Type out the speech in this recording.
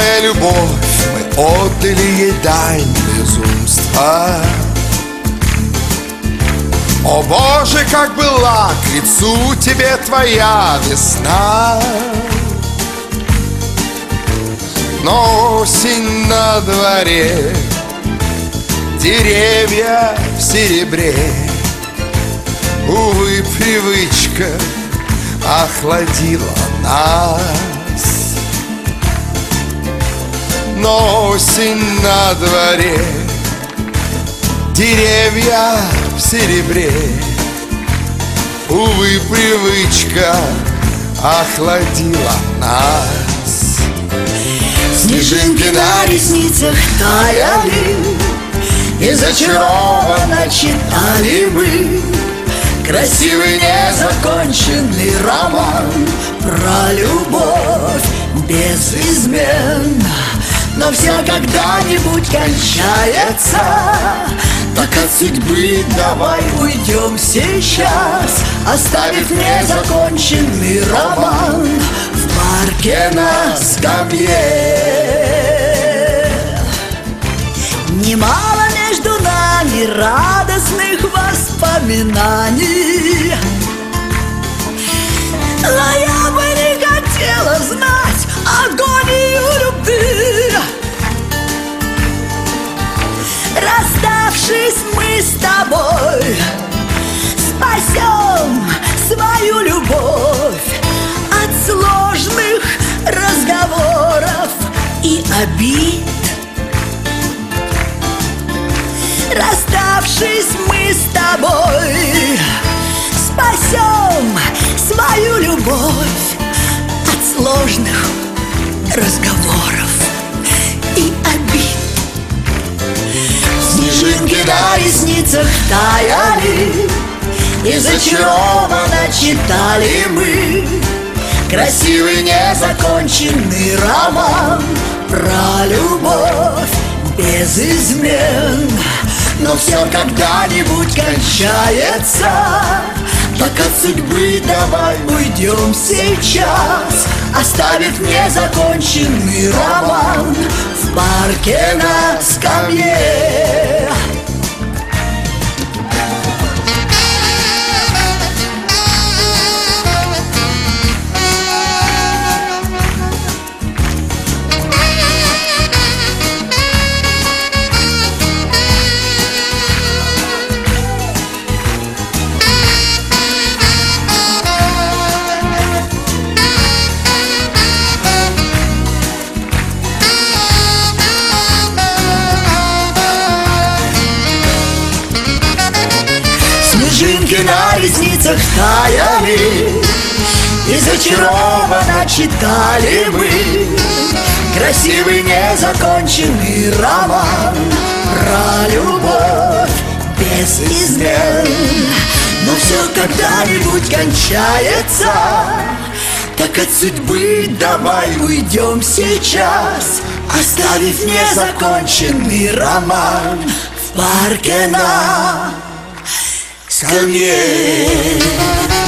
Новая любовь, мы отдали ей дань безумства. О Боже, как была к лицу тебе твоя весна. Но осень на дворе, деревья в серебре. Увы, привычка охладила нас. Но осень на дворе, деревья в серебре. Увы, привычка охладила нас. Снежинки на ресницах таяли, и зачарованно читали мы красивый незаконченный роман про любовь без измен. Но все когда-нибудь кончается, так от судьбы давай уйдем сейчас, оставив незаконченный роман в парке на скамье. Немало между нами радостных воспоминаний, но я бы не хотела знать агонию любви. Расставшись мы с тобой, спасем свою любовь от сложных разговоров и обид. Расставшись мы с тобой, спасем свою любовь от сложных разговоров и обид. Снежинки на ресницах таяли, и зачарованно читали мы красивый незаконченный роман про любовь без измен. Но все когда-нибудь кончается, так от судьбы давай уйдем сейчас, оставив незаконченный роман в парке на скамье. Снежинки на ресницах таяли, и зачарованно читали мы красивый незаконченный роман про любовь без измен. Но все когда-нибудь кончается, так от судьбы давай уйдем сейчас, оставив незаконченный роман в парке на скамье.